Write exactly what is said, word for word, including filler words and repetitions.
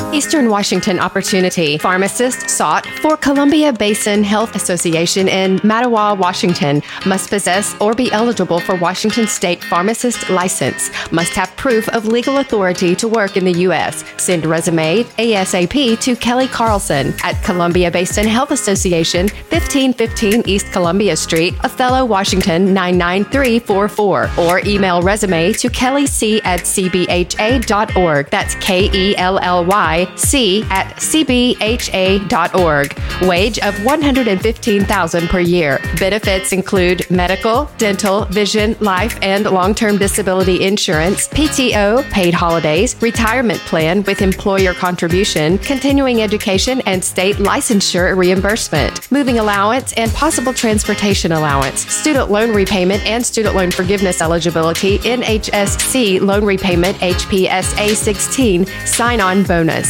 Eastern Washington opportunity. Pharmacist sought for Columbia Basin Health Association in Mattawa, Washington. Must possess or be eligible for Washington State Pharmacist license. Must have proof of legal authority to work in the U S. Send resume ASAP to Kelly Carlson at Columbia Basin Health Association, fifteen fifteen East Columbia Street, Othello, Washington, nine nine three four four. Or email resume to kelly c at c b h a dot org. That's K E L L Y C at c b h a dot org. Wage of one hundred fifteen thousand dollars per year. Benefits include medical, dental, vision, life, and long-term disability insurance, P T O, paid holidays, retirement plan with employer contribution, continuing education, and state licensure reimbursement, moving allowance, and possible transportation allowance, student loan repayment and student loan forgiveness eligibility, N H S C loan repayment, H P S A sixteen, sign-on bonus.